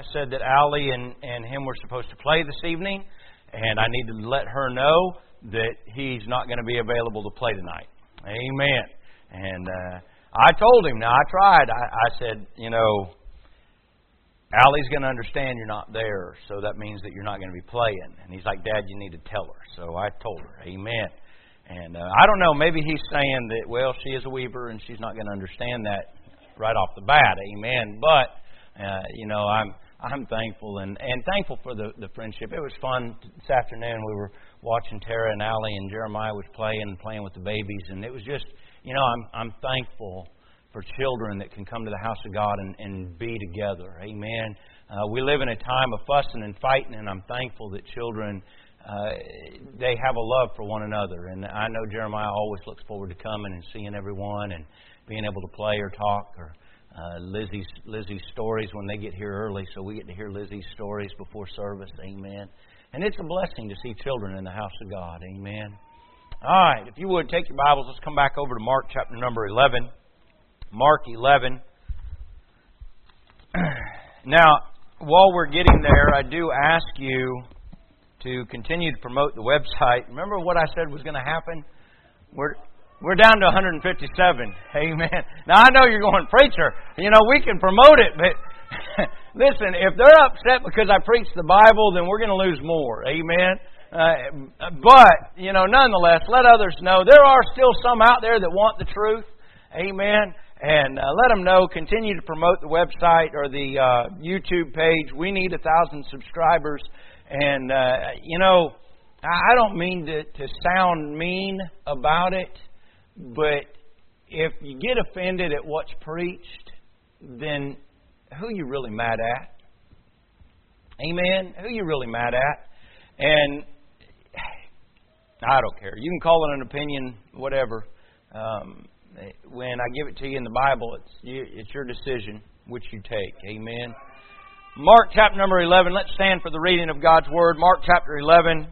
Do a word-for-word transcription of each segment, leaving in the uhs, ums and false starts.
said that Allie and, and him were supposed to play this evening, and I need to let her know that he's not going to be available to play tonight. Amen. And uh, I told him, now I tried, I, I said, you know, Allie's going to understand you're not there, so that means that you're not going to be playing. And he's like, Dad, you need to tell her. So I told her, amen. And uh, I don't know, maybe he's saying that, well, she is a Weber and she's not going to understand that right off the bat, amen. But, uh, you know, I'm I'm thankful and, and thankful for the, the friendship. It was fun this afternoon. We were watching Tara and Allie, and Jeremiah was playing and playing with the babies. And it was just, you know, I'm I'm thankful for children that can come to the house of God and, and be together. Amen. Uh, we live in a time of fussing and fighting, and I'm thankful that children, uh, they have a love for one another. And I know Jeremiah always looks forward to coming and seeing everyone and being able to play or talk, or uh, Lizzie's Lizzie's stories when they get here early, so we get to hear Lizzie's stories before service. Amen. And it's a blessing to see children in the house of God. Amen. All right, if you would, take your Bibles. Let's come back over to Mark chapter number eleven. Mark eleven. Now, while we're getting there, I do ask you to continue to promote the website. Remember what I said was going to happen? We're we're down to one hundred fifty-seven. Amen. Now, I know you're going, preacher, you know, we can promote it, but listen, if they're upset because I preach the Bible, then we're going to lose more. Amen. Uh, but, you know, nonetheless, let others know there are still some out there that want the truth. Amen. And uh, let them know. Continue to promote the website or the uh, YouTube page. We need a thousand subscribers. And, uh, you know, I don't mean to, to sound mean about it, but if you get offended at what's preached, then who you really mad at? Amen? Who you really mad at? And I don't care. You can call it an opinion, whatever. Um, when I give it to you in the Bible, it's you, it's your decision which you take. Amen. Mark chapter number eleven. Let's stand for the reading of God's Word. Mark chapter eleven.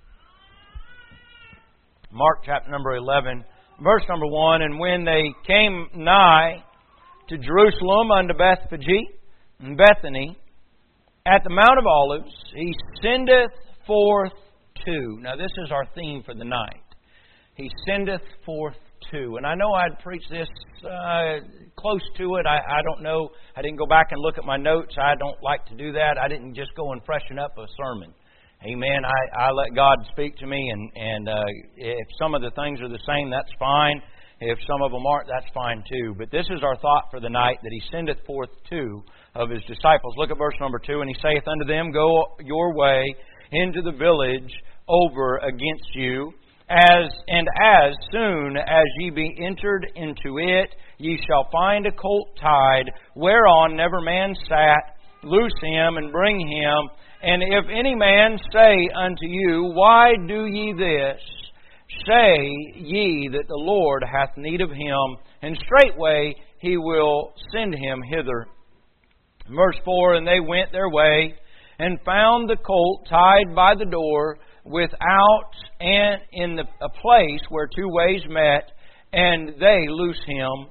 Mark chapter number eleven. Verse number one. And when they came nigh to Jerusalem unto Bethphage and Bethany, at the Mount of Olives, He sendeth forth two. Now this is our theme for the night. He sendeth forth two. And I know I'd preach this uh, close to it. I, I don't know. I didn't go back and look at my notes. I don't like to do that. I didn't just go and freshen up a sermon. Amen. I, I let God speak to me, and, and uh, if some of the things are the same, that's fine. If some of them aren't, that's fine too. But this is our thought for the night, that He sendeth forth two of His disciples. Look at verse number two. And He saith unto them, Go your way into the village over against you, As and as soon as ye be entered into it, ye shall find a colt tied, whereon never man sat. Loose him and bring him. And if any man say unto you, Why do ye this? Say ye that the Lord hath need of him, and straightway He will send him hither. Verse four, And they went their way, and found the colt tied by the door, without and in the, a place where two ways met, and they loose him.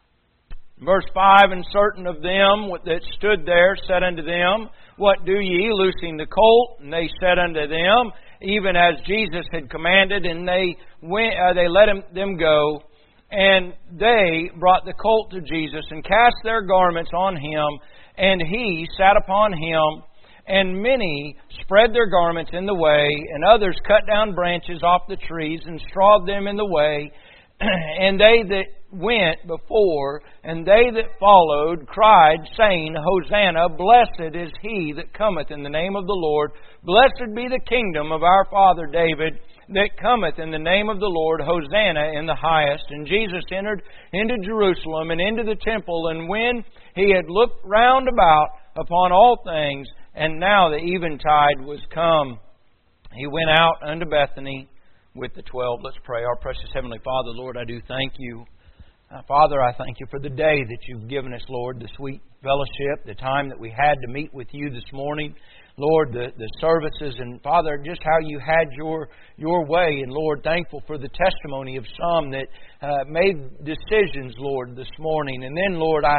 Verse five, And certain of them that stood there said unto them, What do ye, loosing the colt? And they said unto them, even as Jesus had commanded, and they went, uh, they let him, them go. And they brought the colt to Jesus, and cast their garments on him, and he sat upon him. And many spread their garments in the way, and others cut down branches off the trees and strawed them in the way. And they that went before and they that followed cried, saying, Hosanna, blessed is He that cometh in the name of the Lord. Blessed be the kingdom of our father David that cometh in the name of the Lord. Hosanna in the highest. And Jesus entered into Jerusalem and into the temple, and when He had looked round about upon all things, and now the eventide was come, He went out unto Bethany with the twelve. Let's pray. Our precious Heavenly Father, Lord, I do thank You. Uh, Father, I thank You for the day that You've given us, Lord, the sweet fellowship, the time that we had to meet with You this morning. Lord, the, the services, and Father, just how You had Your Your way. And Lord, thankful for the testimony of some that uh, made decisions, Lord, this morning. And then, Lord, I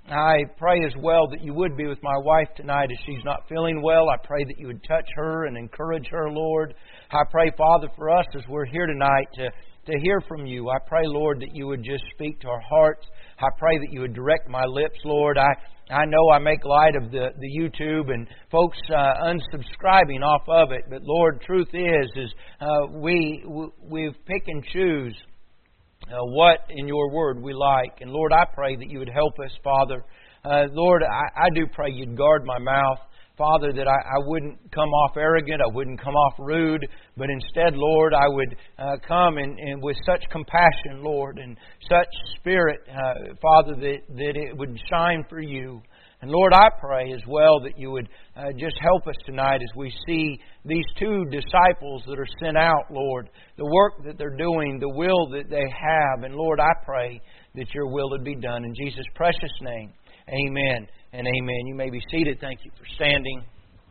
I pray as well that You would be with my wife tonight as she's not feeling well. I pray that You would touch her and encourage her, Lord. I pray, Father, for us as we're here tonight to, to hear from You. I pray, Lord, that You would just speak to our hearts. I pray that You would direct my lips, Lord. I, I know I make light of the, the YouTube and folks uh, unsubscribing off of it. But, Lord, truth is, is uh, we, we pick and choose Uh, what in Your Word we like. And Lord, I pray that You would help us, Father. Uh, Lord, I, I do pray You'd guard my mouth. Father, that I, I wouldn't come off arrogant, I wouldn't come off rude, but instead, Lord, I would uh, come and, and with such compassion, Lord, and such spirit, uh, Father, that, that it would shine for You. And Lord, I pray as well that You would uh, just help us tonight as we see these two disciples that are sent out, Lord, the work that they're doing, the will that they have. And Lord, I pray that Your will would be done. In Jesus' precious name, amen and amen. You may be seated. Thank you for standing.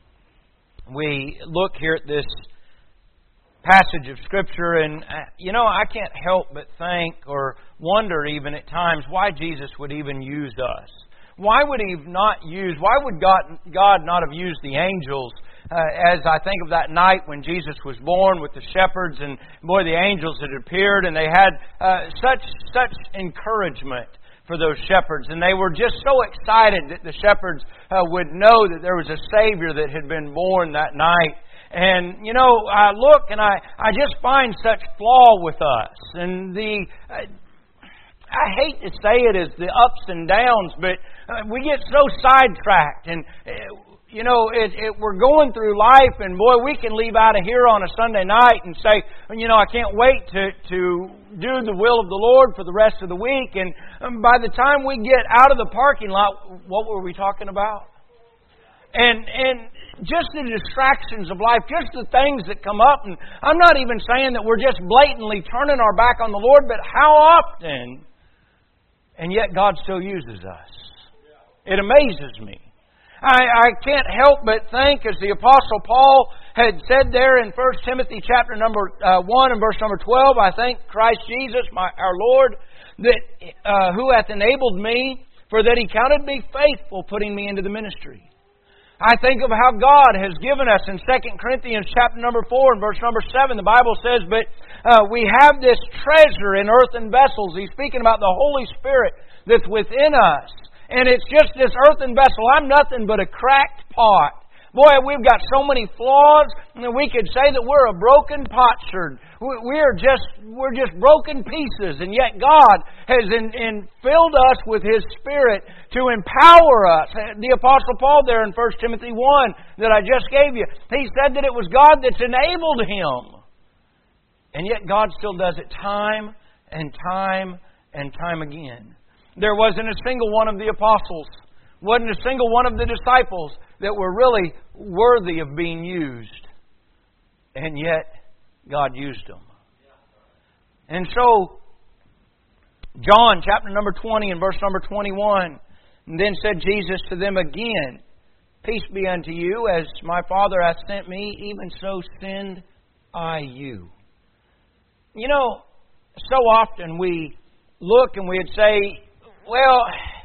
We look here at this passage of Scripture, and, uh, you know, I can't help but think or wonder even at times why Jesus would even use us. Why would He not use, why would God, God not have used the angels? Uh, as I think of that night when Jesus was born with the shepherds, and boy, the angels had appeared, and they had uh, such such encouragement for those shepherds. And they were just so excited that the shepherds uh, would know that there was a Savior that had been born that night. And, you know, I look and I, I just find such flaw with us. And the... Uh, I hate to say it as the ups and downs, but uh, we get so sidetracked. And, uh, you know, it, it, we're going through life, and boy, we can leave out of here on a Sunday night and say, you know, I can't wait to, to do the will of the Lord for the rest of the week. And um, by the time we get out of the parking lot, what were we talking about? And and just the distractions of life, just the things that come up. And I'm not even saying that we're just blatantly turning our back on the Lord, but how often... And yet God still uses us. It amazes me. I, I can't help but think, as the Apostle Paul had said there in First Timothy chapter number uh, one and verse number twelve, I thank Christ Jesus, my, our Lord, that uh, who hath enabled me, for that He counted me faithful, putting me into the ministry. I think of how God has given us in Second Corinthians chapter number four and verse number seven. The Bible says, but uh, we have this treasure in earthen vessels. He's speaking about the Holy Spirit that's within us. And it's just this earthen vessel. I'm nothing but a cracked pot. Boy, we've got so many flaws, and we could say that we're a broken potsherd. We're just we're just broken pieces, and yet God has in, in filled us with His Spirit to empower us. The Apostle Paul there in First Timothy one that I just gave you, he said that it was God that's enabled him. And yet God still does it time and time and time again. There wasn't a single one of the apostles, wasn't a single one of the disciples that were really worthy of being used. And yet, God used them. And so, John chapter number twenty and verse number twenty-one, and then said Jesus to them again, peace be unto you, as my Father hath sent me, even so send I you. You know, so often we look and we'd say, well,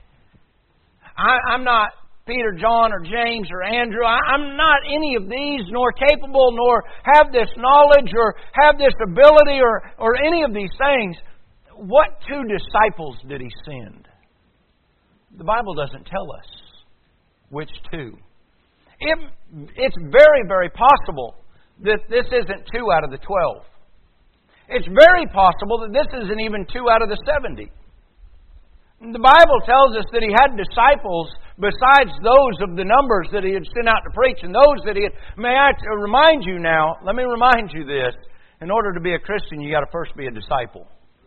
I, I'm not Peter, John, or James, or Andrew. I, I'm not any of these, nor capable, nor have this knowledge, or have this ability, or, or any of these things. What two disciples did He send? The Bible doesn't tell us which two. It, it's very, very possible that this isn't two out of the twelve. It's very possible that this isn't even two out of the seventy. The Bible tells us that He had disciples besides those of the numbers that He had sent out to preach, and those that He had... May I remind you now, let me remind you this, in order to be a Christian, you got to first be a disciple.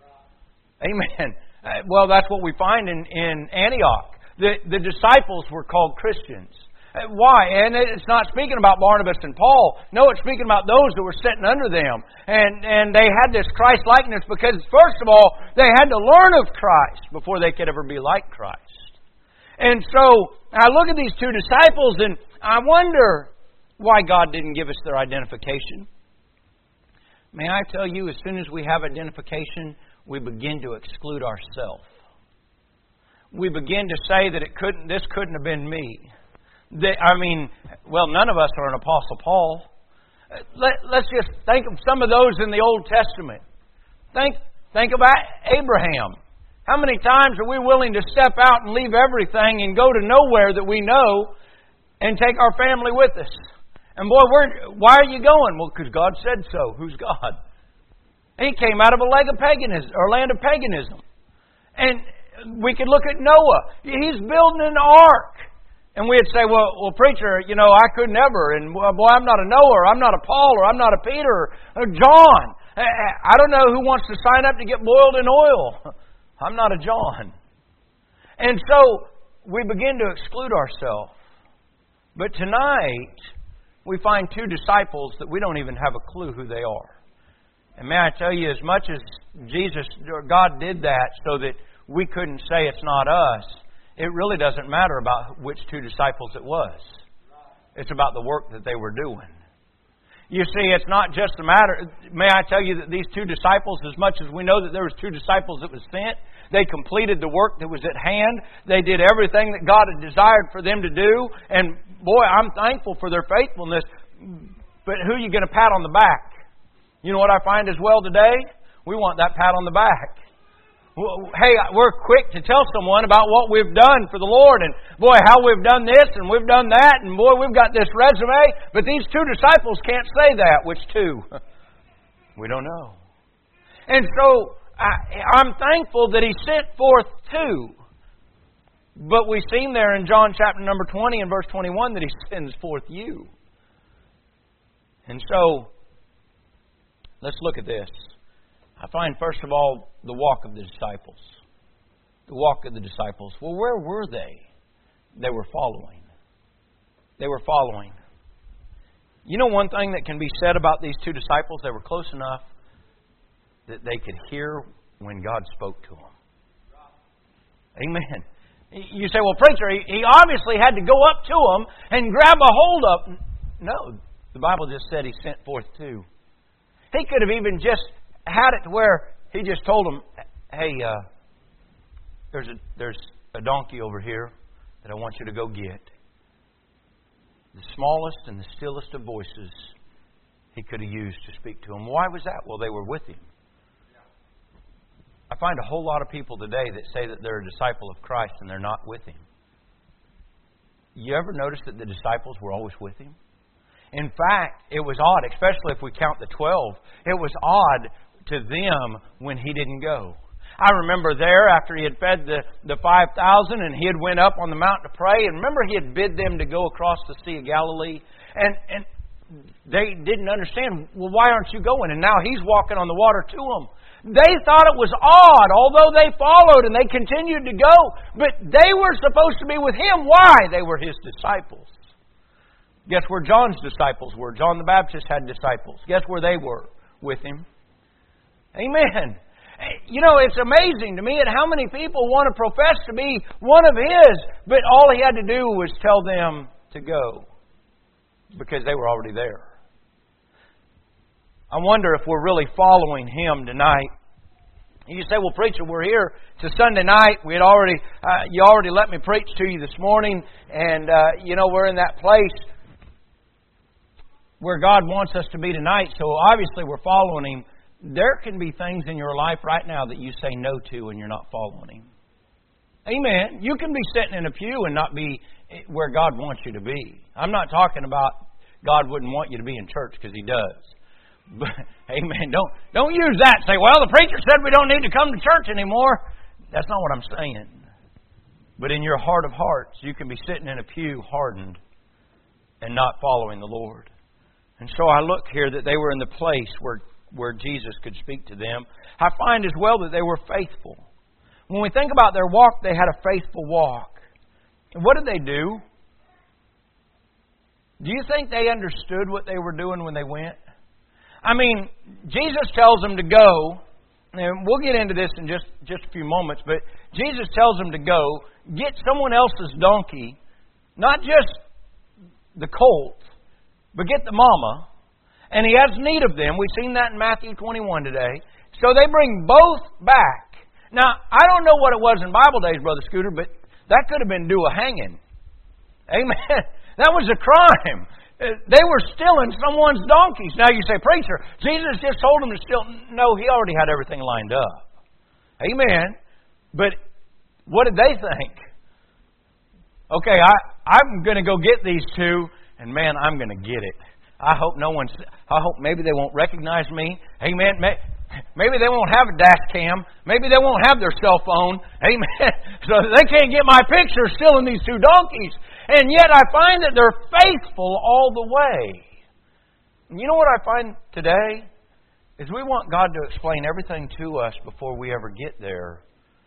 Amen. Well, that's what we find in, in Antioch. The, the disciples were called Christians. Why? And it's not speaking about Barnabas and Paul. No, it's speaking about those that were sitting under them. And and they had this Christ-likeness because, first of all, they had to learn of Christ before they could ever be like Christ. And so, I look at these two disciples and I wonder why God didn't give us their identification. May I tell you, as soon as we have identification, we begin to exclude ourselves. we begin to say that it couldn't. This couldn't have been me. That, I mean, well, none of us are an Apostle Paul. Let, let's just think of some of those in the Old Testament. Think, think about Abraham. How many times are we willing to step out and leave everything and go to nowhere that we know and take our family with us? And boy, where, why are you going? Well, because God said so. Who's God? He came out of a leg of paganism, or land of paganism. And we could look at Noah. He's building an ark. And we'd say, well, well, preacher, you know, I could never. And, well, boy, I'm not a Noah, or I'm not a Paul, or I'm not a Peter, or John. I don't know who wants to sign up to get boiled in oil. I'm not a John. And so we begin to exclude ourselves. But tonight, we find two disciples that we don't even have a clue who they are. And may I tell you, as much as Jesus, or God did that so that we couldn't say it's not us, it really doesn't matter about which two disciples it was. It's about the work that they were doing. You see, it's not just a matter... May I tell you that these two disciples, as much as we know that there was two disciples that was sent, they completed the work that was at hand. They did everything that God had desired for them to do. And boy, I'm thankful for their faithfulness. But who are you going to pat on the back? You know what I find as well today? We want that pat on the back. Hey, we're quick to tell someone about what we've done for the Lord, and boy, how we've done this and we've done that, and boy, we've got this resume. But these two disciples can't say that. Which two? We don't know. And so I, I'm thankful that He sent forth two. But we've seen there in John chapter number twenty and verse twenty-one that He sends forth you. And so let's look at this. I find, first of all, the walk of the disciples. The walk of the disciples. Well, where were they? They were following. They were following. You know one thing that can be said about these two disciples? They were close enough that they could hear when God spoke to them. Amen. You say, well, preacher, he, he obviously had to go up to them and grab a hold of them. No, the Bible just said He sent forth two. He could have even just had it to where He just told them, hey, uh, there's a there's a donkey over here that I want you to go get. The smallest and the stillest of voices He could have used to speak to them. Why was that? Well, they were with Him. I find a whole lot of people today that say that they're a disciple of Christ and they're not with Him. You ever notice that the disciples were always with Him? In fact, it was odd, especially if we count the twelve. It was odd to them when He didn't go. I remember there after He had fed the, the five thousand and He had went up on the mountain to pray. And remember He had bid them to go across the Sea of Galilee. And, and they didn't understand, well, why aren't you going? And now He's walking on the water to them. They thought it was odd, although they followed and they continued to go. But they were supposed to be with Him. Why? They were His disciples. Guess where John's disciples were? John the Baptist had disciples. Guess where they were? With Him. Amen. You know, it's amazing to me at how many people want to profess to be one of His, but all He had to do was tell them to go because they were already there. I wonder if we're really following Him tonight. You say, well, preacher, we're here to Sunday night. We had already, uh, you already let me preach to you this morning, and, uh, you know, we're in that place where God wants us to be tonight, so obviously we're following Him. There can be things in your life right now that you say no to and you're not following Him. Amen. You can be sitting in a pew and not be where God wants you to be. I'm not talking about God wouldn't want you to be in church, because He does. But, amen. Don't, don't use that and say, well, the preacher said we don't need to come to church anymore. That's not what I'm saying. But in your heart of hearts, you can be sitting in a pew hardened and not following the Lord. And so I look here that they were in the place where where Jesus could speak to them. I find as well that they were faithful. When we think about their walk, they had a faithful walk. And what did they do? Do you think they understood what they were doing when they went? I mean, Jesus tells them to go, and we'll get into this in just, just a few moments, but Jesus tells them to go, get someone else's donkey, not just the colt, but get the mama. And He has need of them. We've seen that in Matthew twenty-one today. So they bring both back. Now, I don't know what it was in Bible days, Brother Scooter, but that could have been due a hanging. Amen. That was a crime. They were stealing someone's donkeys. Now you say, preacher, Jesus just told them to steal. No, He already had everything lined up. Amen. But what did they think? Okay, I, I'm going to go get these two, and man, I'm going to get it. I hope no one's, I hope maybe they won't recognize me. Amen. Maybe they won't have a dash cam. Maybe they won't have their cell phone. Amen. So they can't get my picture stealing these two donkeys. And yet I find that they're faithful all the way. And you know what I find today? Is we want God to explain everything to us before we ever get there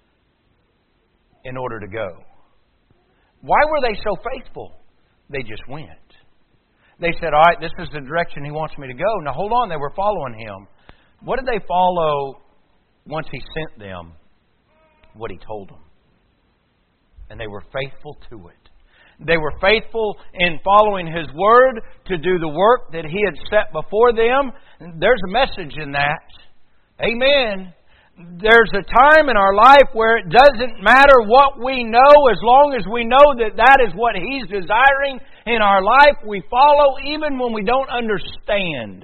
in order to go. Why were they so faithful? They just went. They said, all right, this is the direction He wants me to go. Now hold on, they were following Him. What did they follow once He sent them? What He told them. And they were faithful to it. They were faithful in following His Word to do the work that He had set before them. There's a message in that. Amen. There's a time in our life where it doesn't matter what we know, as long as we know that that is what He's desiring in our life, we follow even when we don't understand.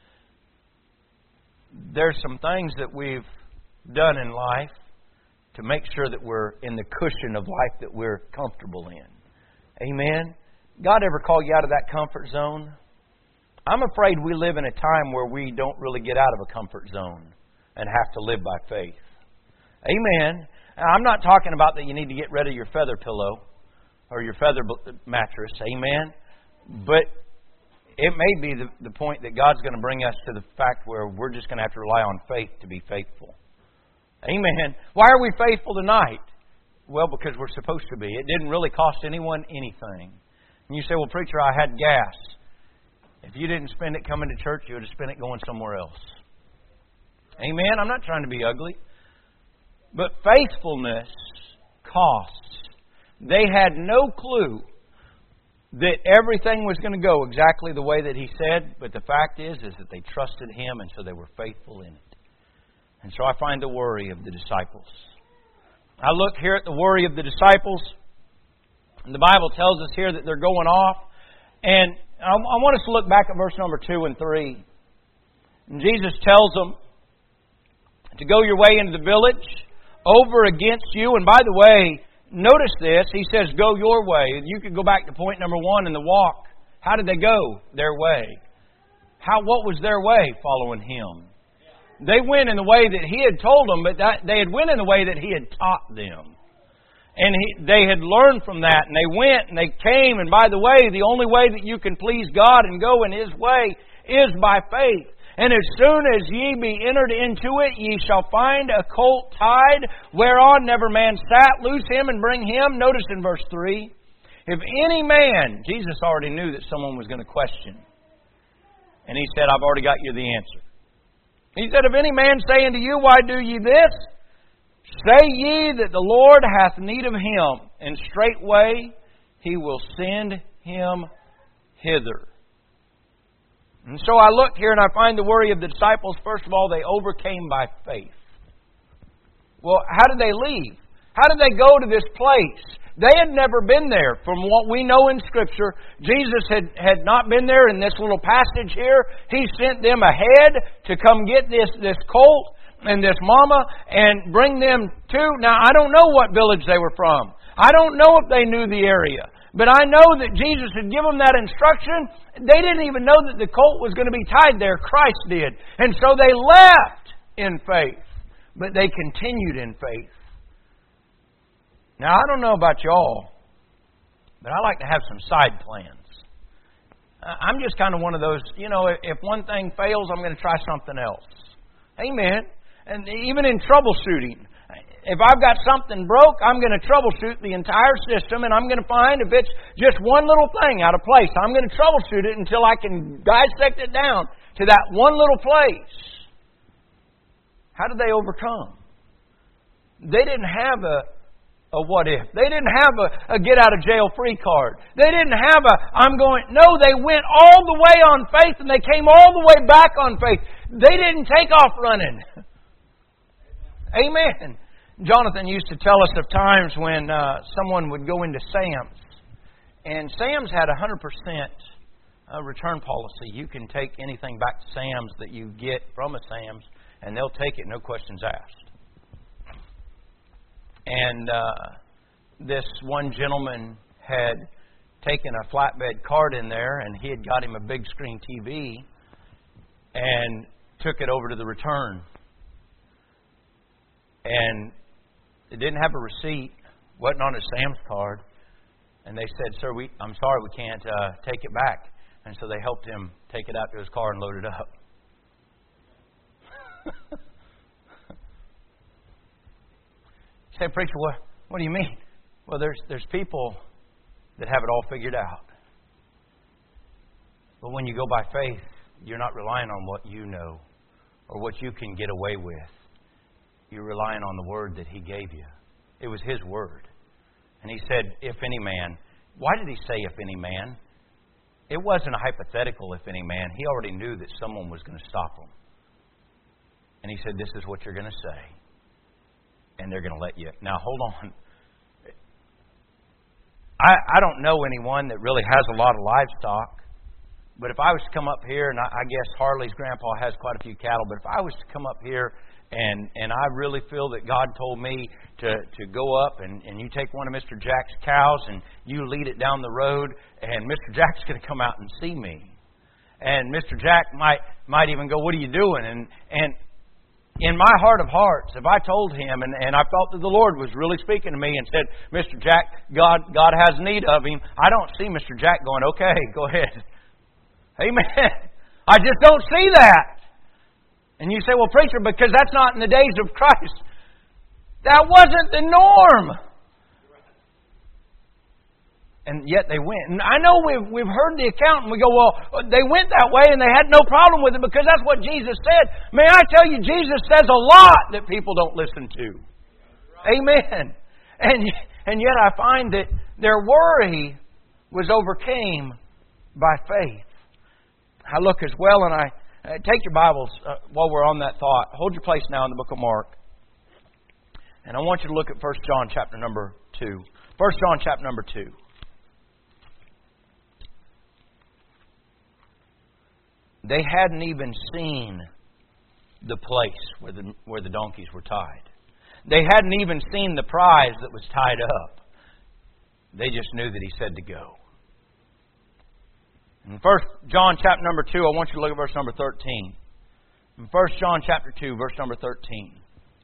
There's some things that we've done in life to make sure that we're in the cushion of life that we're comfortable in. Amen. God ever call you out of that comfort zone? I'm afraid we live in a time where we don't really get out of a comfort zone and have to live by faith. Amen. I'm not talking about that you need to get rid of your feather pillow or your feather mattress. Amen. But it may be the, the point that God's going to bring us to the fact where we're just going to have to rely on faith to be faithful. Amen. Why are we faithful tonight? Well, because we're supposed to be. It didn't really cost anyone anything. And you say, well, preacher, I had gas. If you didn't spend it coming to church, you would have spent it going somewhere else. Amen? I'm not trying to be ugly. But faithfulness costs. They had no clue that everything was going to go exactly the way that He said. But the fact is, is that they trusted Him, and so they were faithful in it. And so I find the worry of the disciples. I look here at the worry of the disciples. And the Bible tells us here that they're going off. And I want us to look back at verse number two and three. And Jesus tells them to go your way into the village over against you. And by the way, notice this. He says, go your way. You could go back to point number one in the walk. How did they go? Their way. How? What was their way? Following Him. They went in the way that He had told them, but that, they had went in the way that He had taught them. And he, they had learned from that, and they went, and they came, and by the way, the only way that you can please God and go in His way is by faith. And as soon as ye be entered into it, ye shall find a colt tied, whereon never man sat. Loose him and bring him. Notice in verse three, if any man, Jesus already knew that someone was going to question. And He said, I've already got you the answer. He said, if any man say unto you, why do ye this? Say ye that the Lord hath need of him, and straightway He will send him hither. And so I look here and I find the worry of the disciples. First of all, they overcame by faith. Well, how did they leave? How did they go to this place? They had never been there. From what we know in Scripture, Jesus had, had not been there. In this little passage here, He sent them ahead to come get this, this colt and this mama and bring them to. Now, I don't know what village they were from. I don't know if they knew the area. But I know that Jesus had given them that instruction. They didn't even know that the colt was going to be tied there. Christ did. And so they left in faith. But they continued in faith. Now, I don't know about y'all, but I like to have some side plans. I'm just kind of one of those, you know, if one thing fails, I'm going to try something else. Amen. And even in troubleshooting, if I've got something broke, I'm going to troubleshoot the entire system, and I'm going to find if it's just one little thing out of place, I'm going to troubleshoot it until I can dissect it down to that one little place. How did they overcome? They didn't have a A what if. They didn't have a, a get out of jail free card. They didn't have a I'm going. No, they went all the way on faith and they came all the way back on faith. They didn't take off running. Amen. Jonathan used to tell us of times when uh, someone would go into Sam's, and Sam's had a one hundred percent return policy. You can take anything back to Sam's that you get from a Sam's, and they'll take it, no questions asked. And uh, this one gentleman had taken a flatbed cart in there, and he had got him a big screen T V and took it over to the return. And it didn't have a receipt, wasn't on his Sam's card. And they said, "Sir, we, I'm sorry, we can't uh, take it back." And so they helped him take it out to his car and load it up. You say, "Preacher, what, what do you mean?" Well, there's there's people that have it all figured out. But when you go by faith, you're not relying on what you know or what you can get away with. You're relying on the word that He gave you. It was His word. And He said, "If any man." Why did He say, "if any man"? It wasn't a hypothetical, "if any man." He already knew that someone was going to stop him. And He said, "This is what you're going to say." And they're going to let you. Now, hold on. I, I don't know anyone that really has a lot of livestock. But if I was to come up here, and I, I guess Harley's grandpa has quite a few cattle, but if I was to come up here and and I really feel that God told me to, to go up and, and you take one of Mister Jack's cows and you lead it down the road, and Mister Jack's going to come out and see me. And Mister Jack might might even go, "What are you doing?" And and in my heart of hearts, if I told him and, and I felt that the Lord was really speaking to me and said, "Mister Jack, God God has need of him," I don't see Mister Jack going, "Okay, go ahead." Amen. I just don't see that. And you say, "Well, preacher, because that's not in the days of Christ." That wasn't the norm. And yet they went. And I know we've, we've heard the account and we go, "Well, they went that way and they had no problem with it because that's what Jesus said." May I tell you, Jesus says a lot that people don't listen to. Amen. And, and yet I find that their worry was overcame by faith. I look as well, and I uh, take your Bibles uh, while we're on that thought. Hold your place now in the book of Mark. And I want you to look at First John chapter number two. First John chapter number two. They hadn't even seen the place where the, where the donkeys were tied. They hadn't even seen the prize that was tied up. They just knew that He said to go. In First John chapter number two, I want you to look at verse number thirteen. In First John chapter two, verse number thirteen.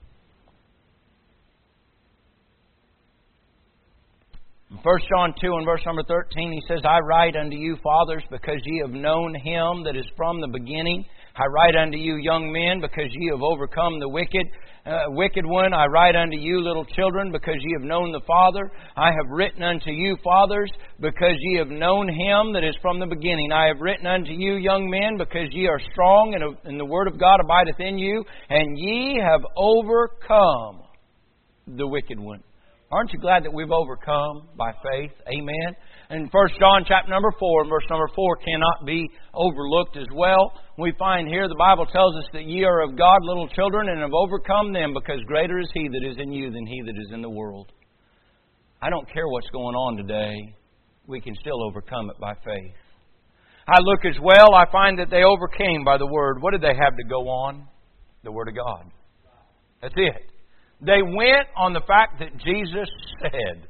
In First John two and verse number thirteen, he says, "I write unto you, fathers, because ye have known Him that is from the beginning. I write unto you, young men, because ye have overcome the wicked uh, wicked one. I write unto you, little children, because ye have known the Father. I have written unto you, fathers, because ye have known Him that is from the beginning. I have written unto you, young men, because ye are strong, and, and the Word of God abideth in you, and ye have overcome the wicked one." Aren't you glad that we've overcome by faith? Amen. And First John chapter number four and verse number four cannot be overlooked as well. We find here the Bible tells us that ye are of God, little children, and have overcome them, because greater is He that is in you than he that is in the world. I don't care what's going on today. We can still overcome it by faith. I look as well, I find that they overcame by the Word. What did they have to go on? The Word of God. That's it. They went on the fact that Jesus said.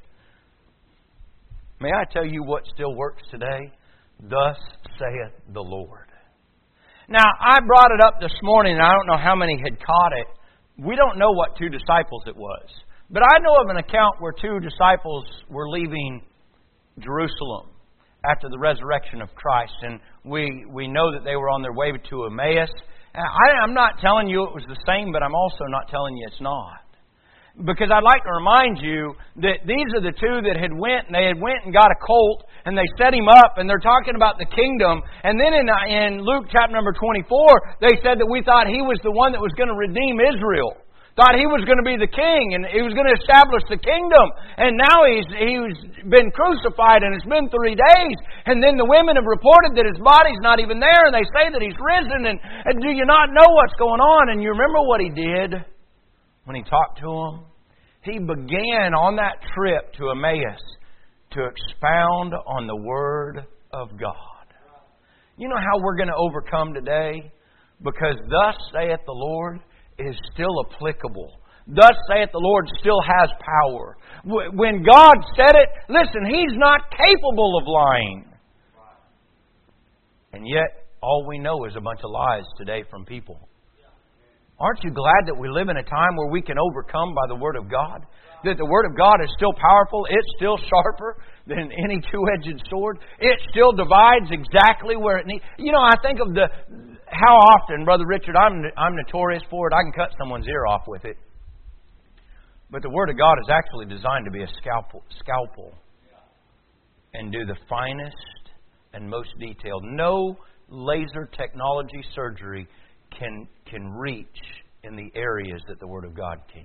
May I tell you what still works today? "Thus saith the Lord." Now, I brought it up this morning, and I don't know how many had caught it. We don't know what two disciples it was. But I know of an account where two disciples were leaving Jerusalem after the resurrection of Christ. And we, we know that they were on their way to Emmaus. And I, I'm not telling you it was the same, but I'm also not telling you it's not. Because I'd like to remind you that these are the two that had went, and they had went and got a colt, and they set him up, and they're talking about the kingdom. And then in, in Luke chapter number twenty-four, they said that we thought he was the one that was going to redeem Israel. Thought he was going to be the king, and he was going to establish the kingdom. And now he's he's been crucified, and it's been three days. And then the women have reported that his body's not even there, and they say that he's risen. And, and do you not know what's going on? And you remember what he did when he talked to them? He began on that trip to Emmaus to expound on the Word of God. You know how we're going to overcome today? Because thus saith the Lord is still applicable. Thus saith the Lord still has power. When God said it, listen, He's not capable of lying. And yet, all we know is a bunch of lies today from people. Aren't you glad that we live in a time where we can overcome by the Word of God? That the Word of God is still powerful. It's still sharper than any two-edged sword. It still divides exactly where it needs. You know, I think of the how often, Brother Richard, I'm I'm notorious for it. I can cut someone's ear off with it. But the Word of God is actually designed to be a scalpel, scalpel and do the finest and most detailed. No laser technology surgery can can reach in the areas that the Word of God can.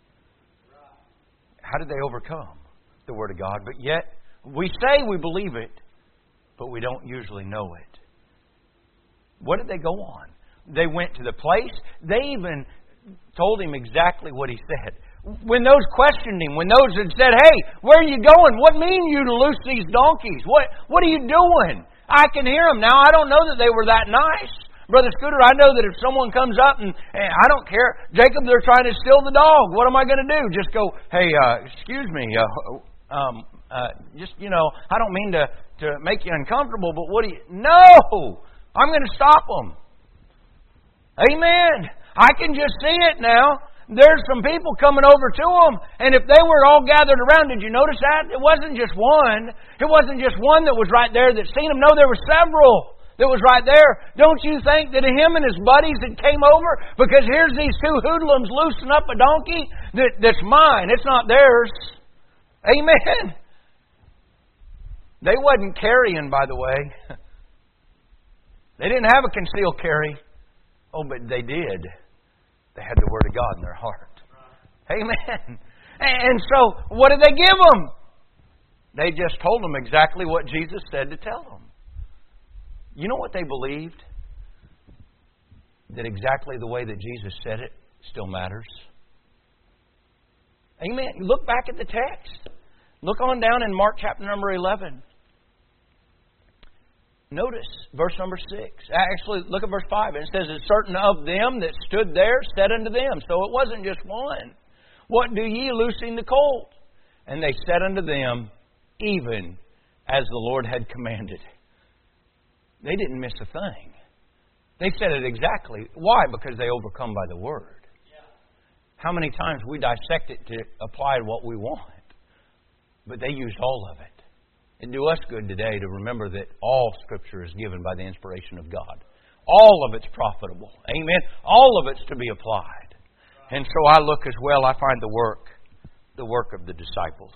How did they overcome the Word of God? But yet, we say we believe it, but we don't usually know it. What did they go on? They went to the place. They even told him exactly what he said. When those questioned him, when those had said, hey, where are you going? What mean you to loose these donkeys? What, what are you doing? I can hear them now. I don't know that they were that nice. Brother Scooter, I know that if someone comes up and, and I don't care, Jacob, they're trying to steal the dog. What am I going to do? Just go, hey, uh, excuse me, uh, um, uh, just, you know, I don't mean to, to make you uncomfortable, but what do you... No! I'm going to stop them. Amen. I can just see it now. There's some people coming over to them, and if they were all gathered around, did you notice that? It wasn't just one. It wasn't just one that was right there that seen them. No, there were several that was right there. Don't you think that him and his buddies that came over, because here's these two hoodlums loosing up a donkey that, that's mine. It's not theirs. Amen. They wasn't carrying, by the way. They didn't have a concealed carry. Oh, but they did. They had the Word of God in their heart. Amen. And so, what did they give them? They just told them exactly what Jesus said to tell them. You know what they believed? That exactly the way that Jesus said it still matters. Amen. Look back at the text. Look on down in Mark chapter number eleven. Notice verse number six. Actually, look at verse five. It says, and certain of them that stood there said unto them. So it wasn't just one. What do ye loosing the colt? And they said unto them, even as the Lord had commanded. They didn't miss a thing. They said it exactly. Why? Because they overcome by the Word. Yeah. How many times we dissect it to apply what we want? But they used all of it. It'd do us good today to remember that all Scripture is given by the inspiration of God. All of it's profitable. Amen. All of it's to be applied. And so I look as well, I find the work, the work of the disciples.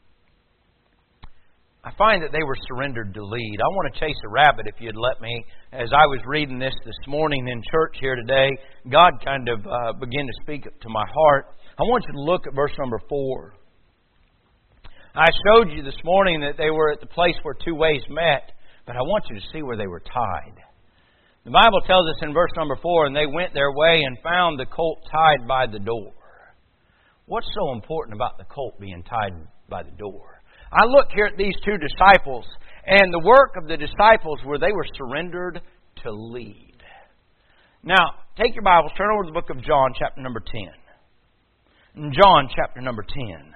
I find that they were surrendered to lead. I want to chase a rabbit, if you'd let me. As I was reading this this morning in church here today, God kind of uh, began to speak to my heart. I want you to look at verse number four. I showed you this morning that they were at the place where two ways met, but I want you to see where they were tied. The Bible tells us in verse number four, and they went their way and found the colt tied by the door. What's so important about the colt being tied by the door? I look here at these two disciples, and the work of the disciples were they were surrendered to lead. Now, take your Bibles, turn over to the book of John, chapter number ten. John, chapter number ten.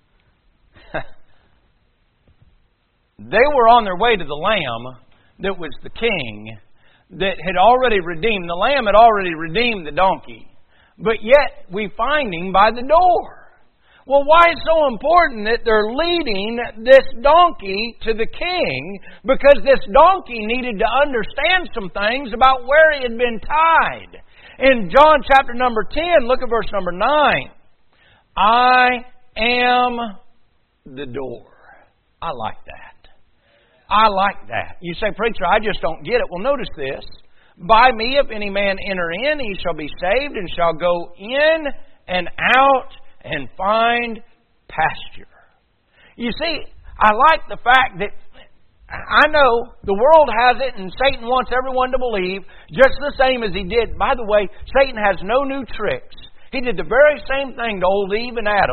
They were on their way to the Lamb that was the King that had already redeemed. The Lamb had already redeemed the donkey. But yet, we find Him by the door. Well, why is it so important that they're leading this donkey to the King? Because this donkey needed to understand some things about where he had been tied. In John chapter number ten, look at verse number nine. I am the door. I like that. I like that. You say, preacher, I just don't get it. Well, notice this. By me, if any man enter in, he shall be saved and shall go in and out and find pasture. You see, I like the fact that I know the world has it and Satan wants everyone to believe just the same as he did. By the way, Satan has no new tricks. He did the very same thing to old Eve and Adam.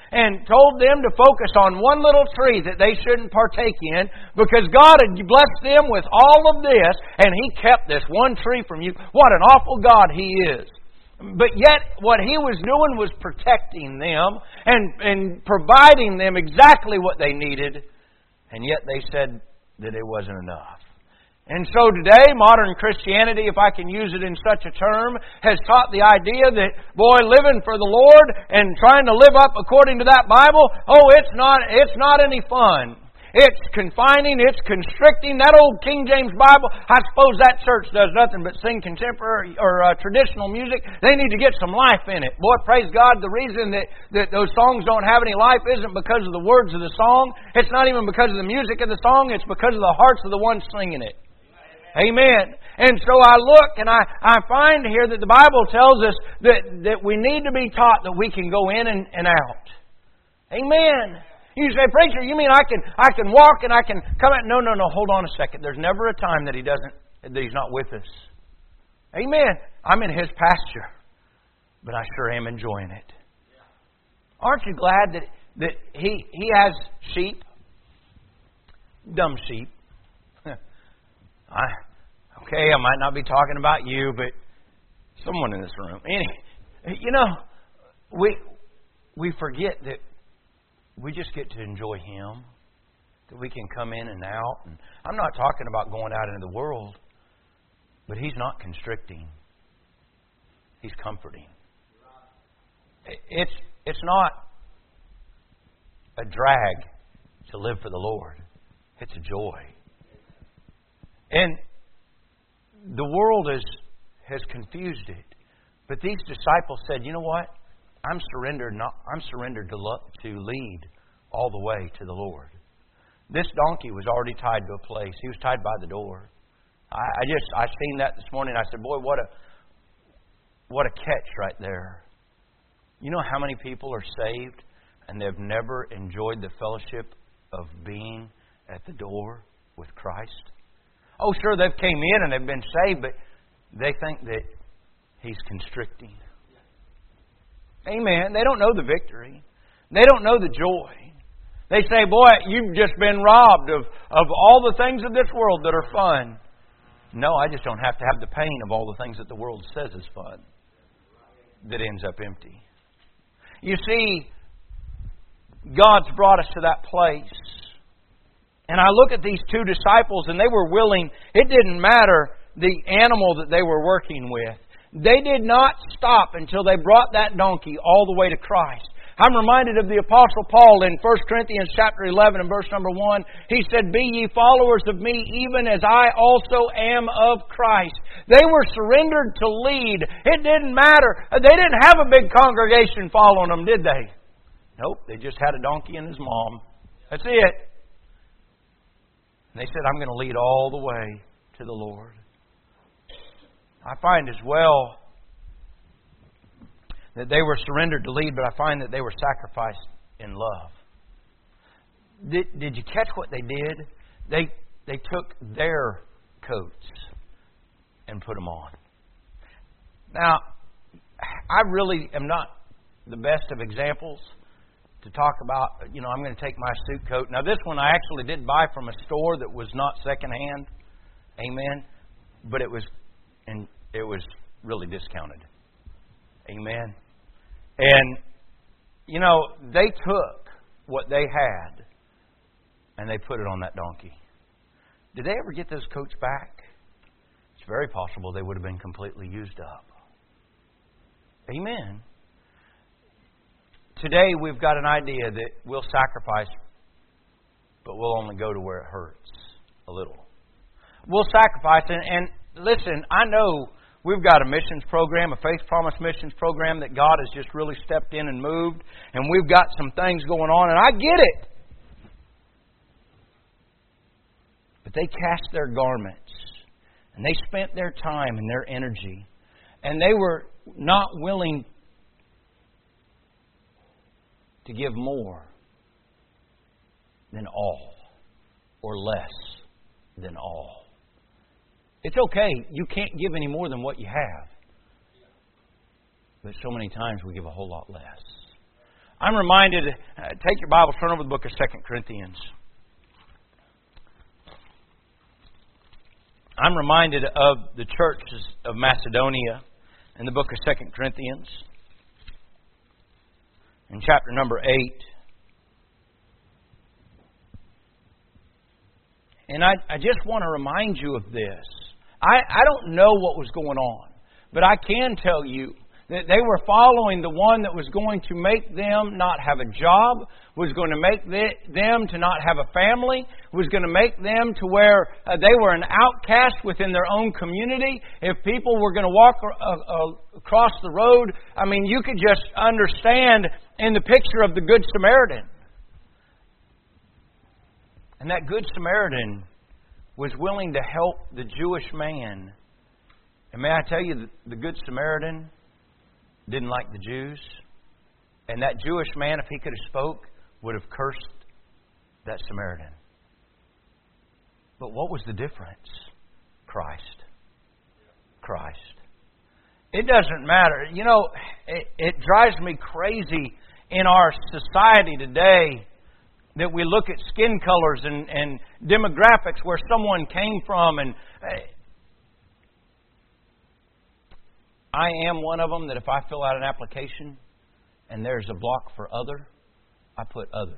and told them to focus on one little tree that they shouldn't partake in because God had blessed them with all of this and He kept this one tree from you. What an awful God He is. But yet what He was doing was protecting them and, and providing them exactly what they needed. And yet they said that it wasn't enough. And so today, modern Christianity, if I can use it in such a term, has taught the idea that, boy, living for the Lord and trying to live up according to that Bible, oh, it's not, it's not any fun. It's confining, it's constricting. That old King James Bible, I suppose that church does nothing but sing contemporary or uh, traditional music. They need to get some life in it. Boy, praise God, the reason that, that those songs don't have any life isn't because of the words of the song. It's not even because of the music of the song. It's because of the hearts of the ones singing it. Amen. And so I look and I, I find here that the Bible tells us that, that we need to be taught that we can go in and, and out. Amen. You say, preacher, you mean I can I can walk and I can come out? No, no, no. Hold on a second. There's never a time that He doesn't that He's not with us. Amen. I'm in His pasture, but I sure am enjoying it. Aren't you glad that that He He has sheep, dumb sheep? I, okay, I might not be talking about you, but someone in this room. Any, you know, we we forget that we just get to enjoy Him, that we can come in and out. And I'm not talking about going out into the world, but He's not constricting. He's comforting. It's it's not a drag to live for the Lord. It's a joy. And the world is, has confused it. But these disciples said, you know what? I'm surrendered not I'm surrendered to lo- to lead all the way to the Lord. This donkey was already tied to a place. He was tied by the door. I, I just I seen that this morning. I said, boy, what a what a catch right there. You know how many people are saved and they've never enjoyed the fellowship of being at the door with Christ? Oh, sure, they've came in and they've been saved, but they think that He's constricting. Amen. They don't know the victory. They don't know the joy. They say, boy, you've just been robbed of, of all the things of this world that are fun. No, I just don't have to have the pain of all the things that the world says is fun that ends up empty. You see, God's brought us to that place. And I look at these two disciples and they were willing, it didn't matter the animal that they were working with. They did not stop until they brought that donkey all the way to Christ. I'm reminded of the Apostle Paul in First Corinthians chapter eleven and verse number one. He said, be ye followers of me even as I also am of Christ. They were surrendered to lead. It didn't matter. They didn't have a big congregation following them, did they? Nope, they just had a donkey and his mom. That's it. And they said, I'm going to lead all the way to the Lord. I find as well that they were surrendered to lead, but I find that they were sacrificed in love. Did, did you catch what they did? They, they took their coats and put them on. Now, I really am not the best of examples to talk about, you know, I'm going to take my suit coat. Now, this one I actually did buy from a store that was not secondhand. Amen. But it was, and it was really discounted. Amen. And, you know, they took what they had and they put it on that donkey. Did they ever get those coats back? It's very possible they would have been completely used up. Amen. Today we've got an idea that we'll sacrifice, but we'll only go to where it hurts a little. We'll sacrifice, and, and listen, I know we've got a missions program, a Faith Promise missions program that God has just really stepped in and moved, and we've got some things going on, and I get it. But they cast their garments, and they spent their time and their energy, and they were not willing to give more than all, or less than all. It's okay. You can't give any more than what you have. But so many times we give a whole lot less. I'm reminded, uh, take your Bible, turn over to the book of Second Corinthians. I'm reminded of the churches of Macedonia in the book of Second Corinthians, in chapter number eight. And I, I just want to remind you of this. I, I don't know what was going on, but I can tell you that they were following the one that was going to make them not have a job, was going to make them to not have a family, was going to make them to where uh, they were an outcast within their own community. If people were going to walk uh, uh, across the road, I mean, you could just understand in the picture of the Good Samaritan. And that Good Samaritan was willing to help the Jewish man. And may I tell you, the Good Samaritan didn't like the Jews. And that Jewish man, if he could have spoke, would have cursed that Samaritan. But what was the difference? Christ. Christ. It doesn't matter. You know, it, it drives me crazy in our society today that we look at skin colors and, and demographics where someone came from. And I am one of them that if I fill out an application and there's a block for other, I put other.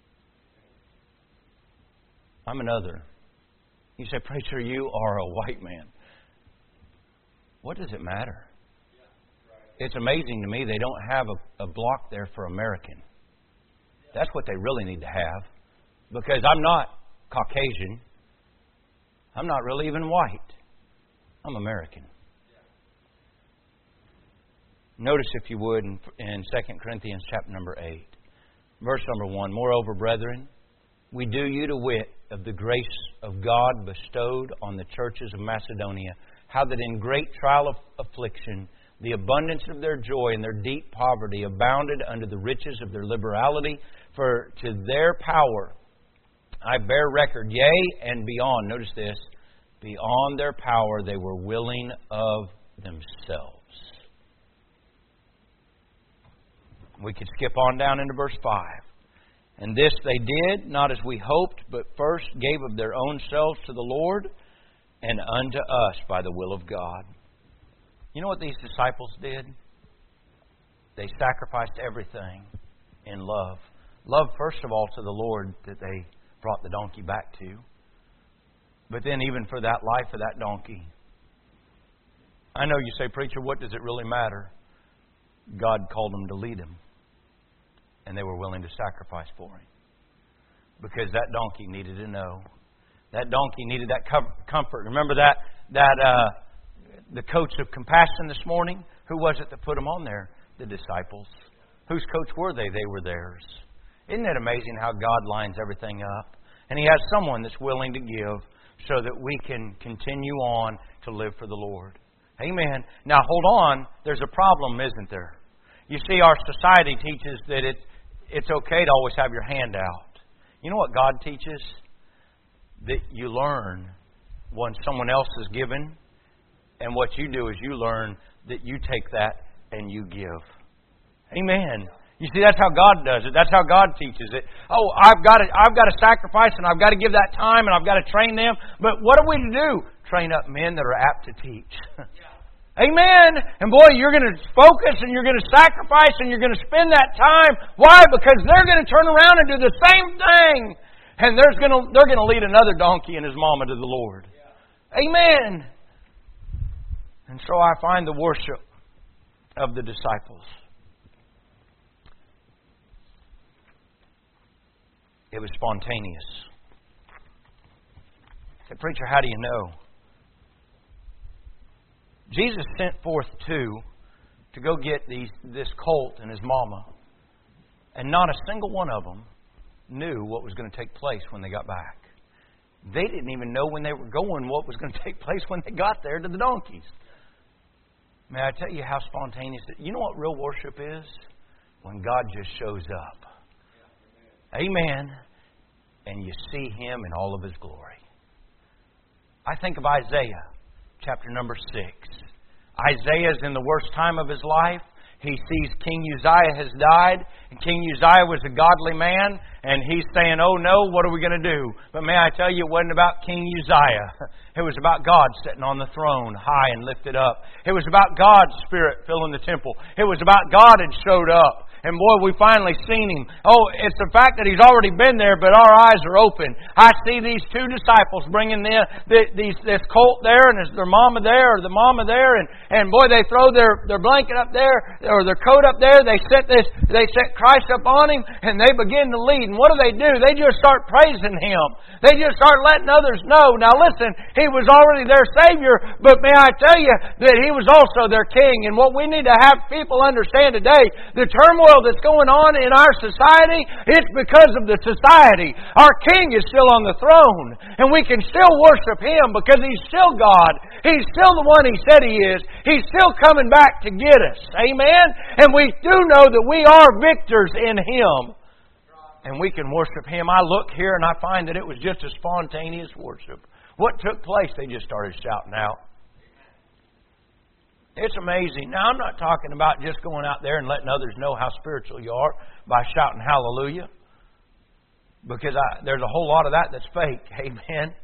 I'm an other. You say, preacher, you are a white man. What does it matter? It's amazing to me they don't have a, a block there for American. That's what they really need to have. Because I'm not Caucasian. I'm not really even white. I'm American. Notice, if you would, in, in Second Corinthians chapter number eight, verse number one. Moreover, brethren, we do you to wit of the grace of God bestowed on the churches of Macedonia, how that in great trial of affliction, the abundance of their joy and their deep poverty abounded under the riches of their liberality. For to their power I bear record, yea, and beyond, notice this, beyond their power they were willing of themselves. We could skip on down into verse five. And this they did, not as we hoped, but first gave of their own selves to the Lord, and unto us by the will of God. You know what these disciples did? They sacrificed everything in love. Love, first of all, to the Lord that they brought the donkey back to. But then even for that life of that donkey. I know you say, preacher, what does it really matter? God called them to lead him. And they were willing to sacrifice for him. Because that donkey needed to know. That donkey needed that comfort. Remember that, that uh, the coach of compassion this morning? Who was it that put them on there? The disciples. Whose coach were they? They were theirs. Isn't it amazing how God lines everything up? And He has someone that's willing to give so that we can continue on to live for the Lord. Amen. Now hold on. There's a problem, isn't there? You see, our society teaches that it, it's okay to always have your hand out. You know what God teaches? That you learn when someone else is given. And what you do is you learn that you take that and you give. Amen. You see, that's how God does it. That's how God teaches it. Oh, I've got to, I've got to sacrifice and I've got to give that time and I've got to train them. But what are we to do? Train up men that are apt to teach. Amen. And boy, you're going to focus and you're going to sacrifice and you're going to spend that time. Why? Because they're going to turn around and do the same thing. And there's going to, they're going to lead another donkey and his mama to the Lord. Amen. And so I find the worship of the disciples. It was spontaneous. Say, preacher, how do you know? Jesus sent forth two to go get these, this colt and his mama. And not a single one of them knew what was going to take place when they got back. They didn't even know when they were going what was going to take place when they got there to the donkeys. May I tell you how spontaneous it is? You know what real worship is? When God just shows up. Amen. And you see Him in all of His glory. I think of Isaiah, chapter number six. Isaiah is in the worst time of his life. he sees King Uzziah has died, and King Uzziah was a godly man, and he's saying, oh no, what are we going to do? But may I tell you, it wasn't about King Uzziah. It was about God sitting on the throne, high and lifted up. It was about God's Spirit filling the temple. It was about God had showed up. And boy, we finally seen Him. Oh, it's the fact that He's already been there, but our eyes are open. I see these two disciples bringing the, the, these, this colt there, and there's their mama there, or the mama there, and, and boy, they throw their, their blanket up there, or their coat up there. They set this, they set Christ up on Him, and they begin to lead. And what do they do? They just start praising Him. They just start letting others know. Now listen, He was already their Savior, but may I tell you that He was also their King. And what we need to have people understand today, the turmoil that's going on in our society, it's because of the society. Our King is still on the throne, and we can still worship Him because He's still God. He's still the one He said He is. He's still coming back to get us. Amen? And we do know that we are victors in Him, and we can worship Him. I look here and I find that it was just a spontaneous worship. What took place? They just started shouting out. It's amazing. Now, I'm not talking about just going out there and letting others know how spiritual you are by shouting hallelujah. Because I, there's a whole lot of that that's fake. Amen.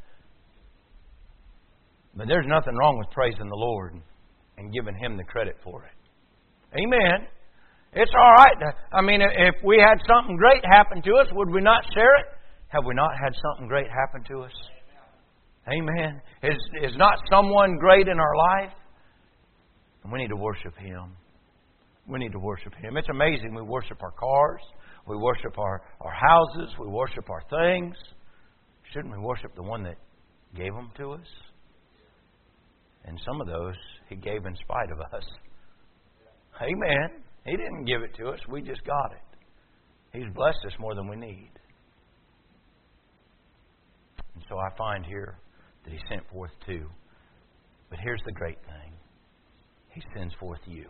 But there's nothing wrong with praising the Lord and giving Him the credit for it. Amen. It's all right. I mean, if we had something great happen to us, would we not share it? Have we not had something great happen to us? Amen. Is, is not someone great in our life? And we need to worship Him. We need to worship Him. It's amazing. We worship our cars. We worship our, our houses. We worship our things. Shouldn't we worship the one that gave them to us? And some of those He gave in spite of us. Amen. He didn't give it to us. We just got it. He's blessed us more than we need. And so I find here that He sent forth two. But here's the great thing. He sends forth you.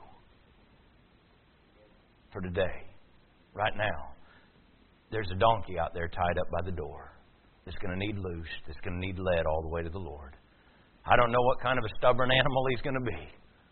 For today, right now, there's a donkey out there tied up by the door that's going to need loosed, that's going to need led all the way to the Lord. I don't know what kind of a stubborn animal he's going to be.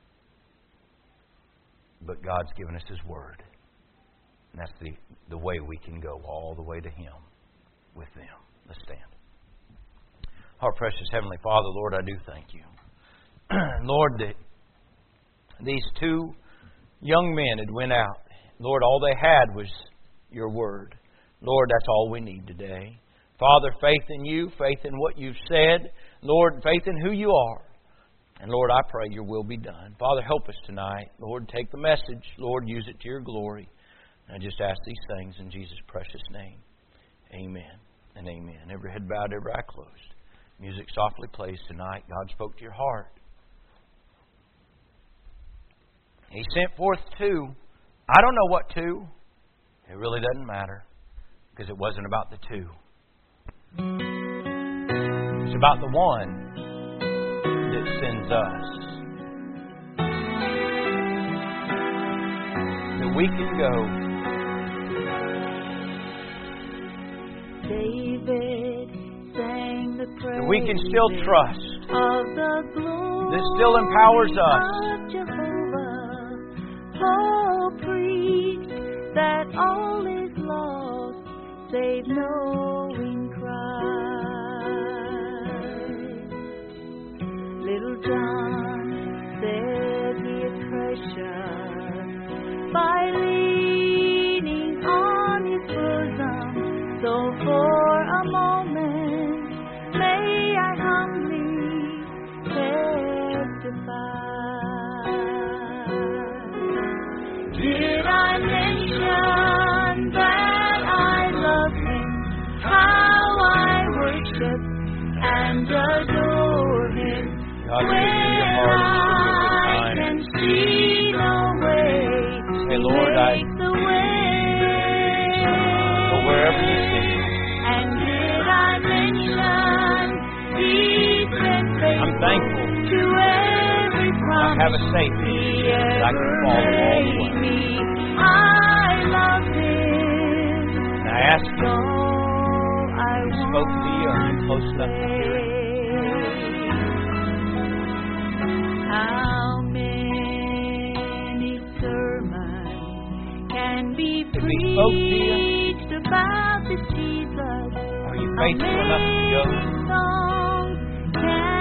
But God's given us His Word. And that's the, the way we can go all the way to Him with them. Let's stand. Our precious Heavenly Father, Lord, I do thank You. Lord, that these two young men had went out. Lord, all they had was Your Word. Lord, that's all we need today. Father, faith in You, faith in what You've said. Lord, faith in who You are. And Lord, I pray Your will be done. Father, help us tonight. Lord, take the message. Lord, use it to Your glory. And I just ask these things in Jesus' precious name. Amen and amen. Every head bowed, every eye closed. Music softly plays tonight. God spoke to your heart. He sent forth two. I don't know what two. It really doesn't matter. Because it wasn't about the two. It's about the one that sends us. That we can go. David sang the praise. That we can still trust. Of the glory that still empowers us. Of Jehovah. Paul preached that all is lost, save knowing Christ. Little John said he is precious by leaning on his bosom. So for a moment, may I humbly testify. Did I mention that I love Him? How I worship and adore Him. God, when I can see no way hey, Lord, to I, make the way. Or wherever you see. And did I mention He's been faithful I'm thankful to every promise. I have a safety that I can follow all the way. I love Him. And I ask you, He spoke to you, are you close enough to hear it? How many sermons be If He spoke to you, preached about this Jesus. are you faithful enough to go? Song can